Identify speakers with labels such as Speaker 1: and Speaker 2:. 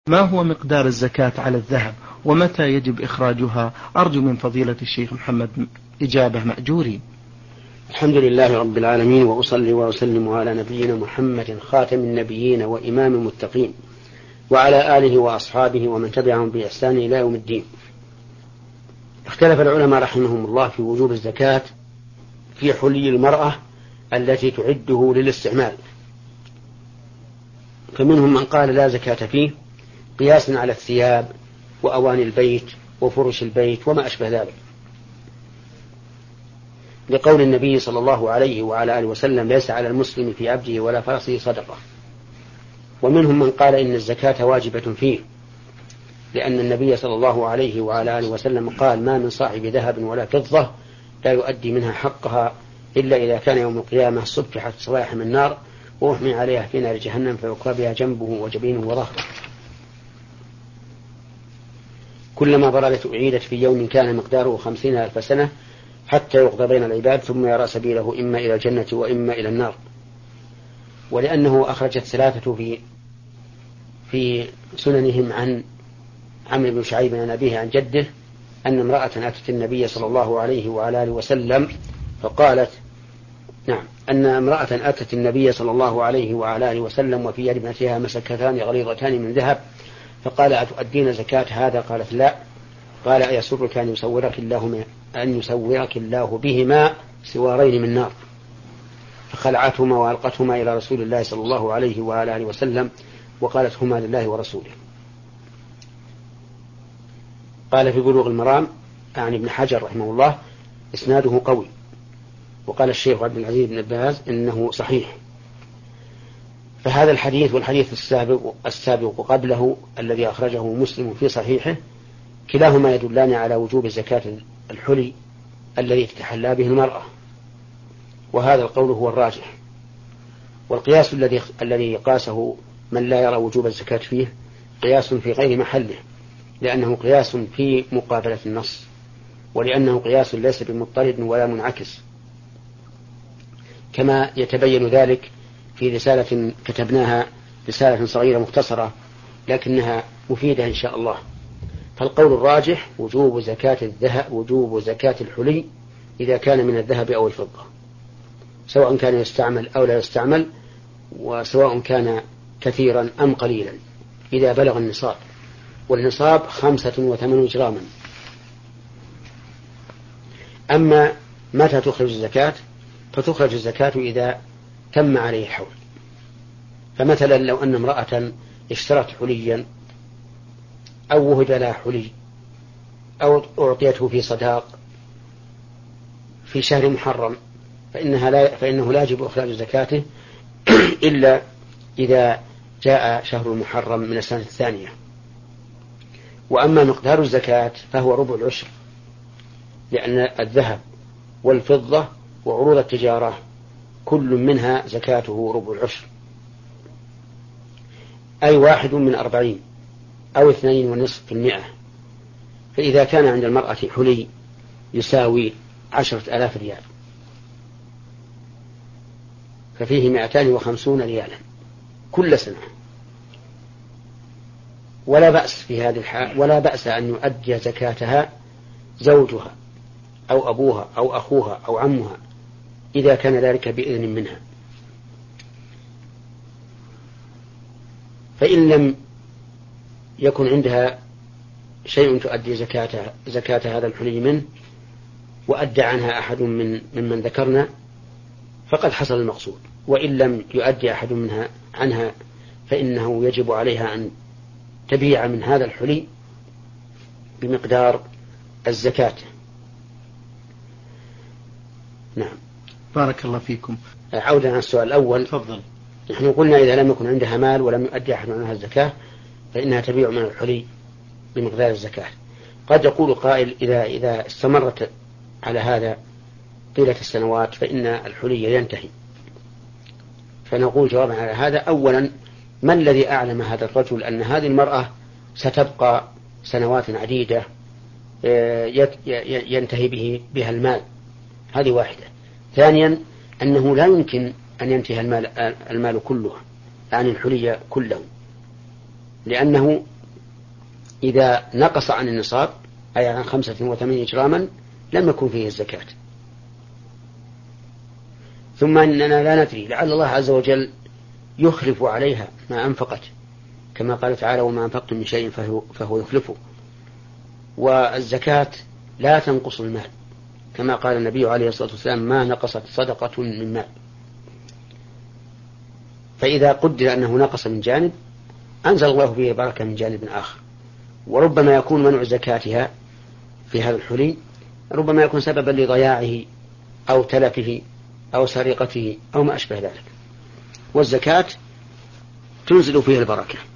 Speaker 1: ما هو مقدار الزكاة على الذهب ومتى يجب إخراجها؟ أرجو من فضيلة الشيخ محمد إجابة مأجورين.
Speaker 2: الحمد لله رب العالمين، وأصلي وأسلم على نبينا محمد خاتم النبيين وإمام المتقين وعلى آله وأصحابه ومن تبعهم بإحسان إلى يوم الدين. اختلف العلماء رحمهم الله في وجوب الزكاة في حلي المرأة التي تعده للاستعمال، فمنهم من قال لا زكاة فيه قياسا على الثياب وأواني البيت وفرش البيت وما أشبه ذلك، لقول النبي صلى الله عليه وعلى آله وسلم ليس على المسلم في عبده ولا فرسه صدقة. ومنهم من قال إن الزكاة واجبة فيه، لأن النبي صلى الله عليه وعلى آله وسلم قال ما من صاحب ذهب ولا فضة لا يؤدي منها حقها إلا إذا كان يوم القيامة صفحت صواحم من النار وأحمي عليها في نار جهنم فيقرى بها جنبه وجبينه وظهره، كلما بردت أعيدت في يوم كان مقداره 50,000 سنة حتى يقضى بين العباد ثم يرى سبيله إما إلى الجنة وإما إلى النار. ولأنه أخرجت ثلاثة في سننهم عن عمرو بن شعيب عن أبيه عن جده أن امرأة أتت النبي صلى الله عليه وعلى آله وسلم فقالت أن امرأة أتت النبي صلى الله عليه وعلى آله وسلم وفي يد ابنتها مسكتان غليظتان من ذهب، فقال أتؤدين زكاة هذا؟ قالت لا. قال أيسرك أن يسورك الله بهما سوارين من نار؟ فخلعتهما وألقتهما إلى رسول الله صلى الله عليه وعلى آله وسلم وقالت هما لله ورسوله. قال في بلوغ المرام عن ابن حجر رحمه الله إسناده قوي، وقال الشيخ عبد العزيز بن باز إنه صحيح. فهذا الحديث والحديث السابق قبله الذي أخرجه مسلم في صحيحه كلاهما يدلان على وجوب زكاة الحلي الذي تتحلى به المرأة، وهذا القول هو الراجح. والقياس الذي قاسه من لا يرى وجوب الزكاة فيه قياس في غير محله، لأنه قياس في مقابلة النص، ولأنه قياس ليس بمضطرد ولا منعكس، كما يتبين ذلك في رسالة كتبناها، رسالة صغيرة مختصرة لكنها مفيدة إن شاء الله. فالقول الراجح وجوب زكاة الذهب، وجوب زكاة الحلي إذا كان من الذهب أو الفضة، سواء كان يستعمل أو لا يستعمل، وسواء كان كثيرا أم قليلا إذا بلغ النصاب، والنصاب 85 جراما. أما متى تخرج الزكاة؟ فتخرج الزكاة إذا تم عليه الحول. فمثلا لو أن امرأة اشترت حليا أو وهب لها حلي أو أعطيته في صداق في شهر محرم فإنه لا يجب إخراج زكاته إلا إذا جاء شهر المحرم من السنة الثانية. وأما مقدار الزكاة فهو ربع العشر، لأن الذهب والفضة وعروض التجارة كل منها زكاته ربع العشر، أي 1/40 أو 2.5%. فإذا كان عند المرأة حلي يساوي 10,000 ريال ففيه 250 ريالا كل سنة، ولا بأس في هذه الحال، ولا بأس أن يؤدي زكاتها زوجها أو أبوها أو أخوها أو عمها إذا كان ذلك بإذن منها. فإن لم يكن عندها شيء تؤدي زكاة هذا الحلي منه وأدى عنها أحد ممن ذكرنا فقد حصل المقصود، وإن لم يؤدي أحد عنها فإنه يجب عليها أن تبيع من هذا الحلي بمقدار الزكاة. نعم.
Speaker 1: بارك الله فيكم.
Speaker 2: عودا عن السؤال الأول،
Speaker 1: تفضل.
Speaker 2: نحن قلنا إذا لم يكن عندها مال ولم يؤدي أحد عنها الزكاة فإنها تبيع من الحلي بمقدار الزكاة. قد يقول قائل إذا استمرت على هذا طيلة السنوات فإن الحلي ينتهي. فنقول جوابا على هذا: أولا، ما الذي أعلم هذا الرجل أن هذه المرأة ستبقى سنوات عديدة ينتهي بها المال؟ هذه واحدة. ثانيا، أنه لا يمكن أن ينتهي المال كله عن الحلي كله، لأنه إذا نقص عن النصاب أي عن 85 جراما لم يكن فيه الزكاة. ثم أننا لا ندري لعل الله عز وجل يخلف عليها ما أنفقت، كما قال تعالى وما أنفقتم من شيء فهو يخلفه. والزكاة لا تنقص المال، كما قال النبي عليه الصلاة والسلام ما نقصت صدقة من مال. فإذا قدر أنه نقص من جانب أنزل الله فيه بركة من جانب آخر. وربما يكون منع زكاتها في هذا الحلي ربما يكون سببا لضياعه أو تلفه أو سرقته أو ما أشبه ذلك، والزكاة تنزل فيه البركة.